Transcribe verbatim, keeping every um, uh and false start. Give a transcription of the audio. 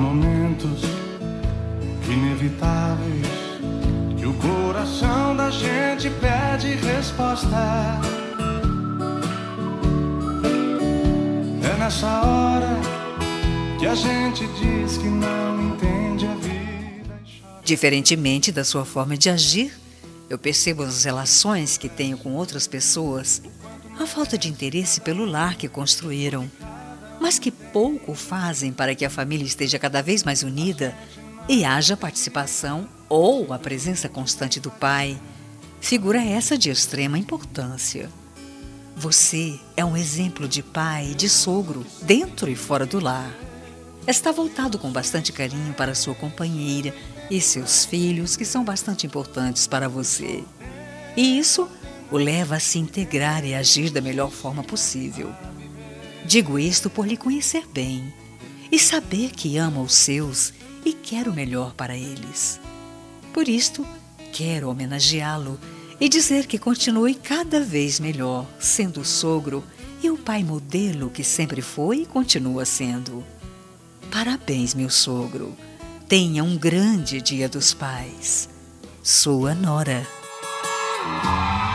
momentos inevitáveis que o coração da gente pede resposta. É nessa hora que a gente diz que não entende a vida e chora. Diferentemente da sua forma de agir, eu percebo nas relações que tenho com outras pessoas a falta de interesse pelo lar que construíram, mas que pouco fazem para que a família esteja cada vez mais unida e haja participação ou a presença constante do pai, figura essa de extrema importância. Você é um exemplo de pai e de sogro, dentro e fora do lar. Está voltado com bastante carinho para sua companheira e seus filhos, que são bastante importantes para você. E isso o leva a se integrar e agir da melhor forma possível. Digo isto por lhe conhecer bem e saber que ama os seus e quer o melhor para eles. Por isto, quero homenageá-lo e dizer que continue cada vez melhor, sendo o sogro e o pai modelo que sempre foi e continua sendo. Parabéns, meu sogro. Tenha um grande Dia dos Pais. Sua Nora.